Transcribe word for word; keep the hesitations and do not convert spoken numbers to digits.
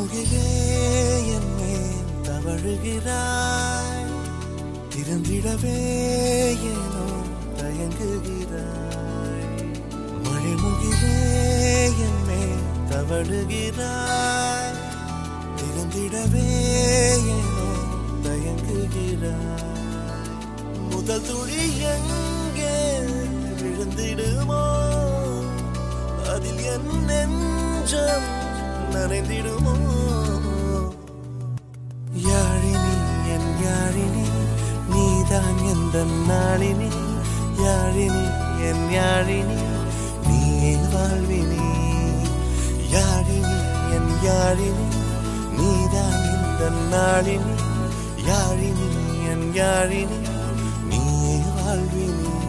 முகிலே என் மேல் தவழுகிறாய், திறந்திடவே ஏனோ தயங்குகிறாய். மழை முகிலே என் மேல் தவழுகிறாய், திறந்திடவே ஏனோ தயங்குகிறாய். முதல் துளி எங்கே விழுந்திடுமோ, அதில் என் நெஞ்சம் நனைந்திடுமோ. யாழினி என் யாழினி, நீதான் எந்த நாளினி. யாழினி என் யாழினி, நீயே வாழ்வினி. யாழினி என் யாழினி, நீதான் எந்த நாளினி. யாழினி என் யாழினி, நீயே வாழ்வினி.